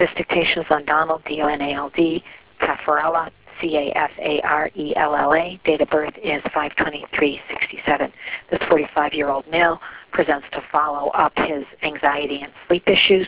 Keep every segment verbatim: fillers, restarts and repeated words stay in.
This dictation is on Donald, D O N A L D, Caffarella, C A F A R E L L A. Date of birth is five twenty-three sixty-seven. This forty-five-year-old male presents to follow up his anxiety and sleep issues.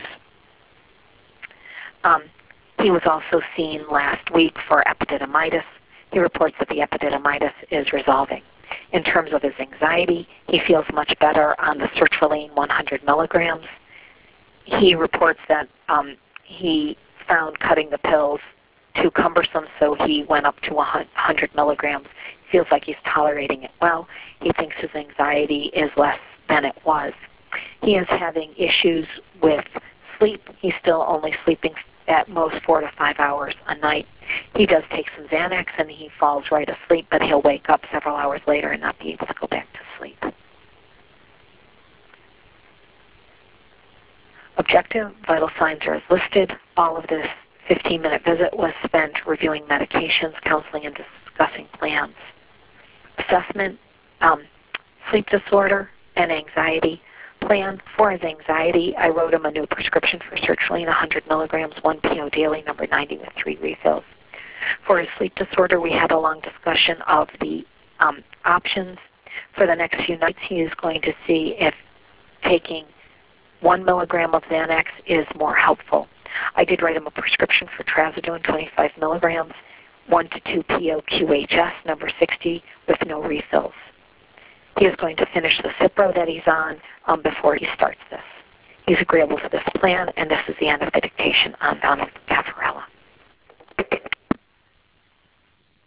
Um, he was also seen last week for epididymitis. He reports that the epididymitis is resolving. In terms of his anxiety, he feels much better on the sertraline one hundred milligrams. He reports that um, he found cutting the pills too cumbersome, so he went up to one hundred milligrams. He feels like he's tolerating it well. He thinks his anxiety is less than it was. He is having issues with sleep. He's still only sleeping at most four to five hours a night. He does take some Xanax and he falls right asleep, but he'll wake up several hours later and not be able to go back to sleep. Objective, vital signs are as listed. All of this fifteen-minute visit was spent reviewing medications, counseling, and discussing plans. Assessment, um, sleep disorder, and anxiety. Plan for his anxiety, I wrote him a new prescription for sertraline, one hundred milligrams, one P O daily, number ninety with three refills. For his sleep disorder, we had a long discussion of the um, options. For the next few nights, he is going to see if taking one milligram of Xanax is more helpful. I did write him a prescription for trazodone, twenty-five milligrams, one to two P O Q H S, number sixty, with no refills. He is going to finish the Cipro that he's on um, before he starts this. He's agreeable to this plan, and this is the end of the dictation on Donald Caffarella.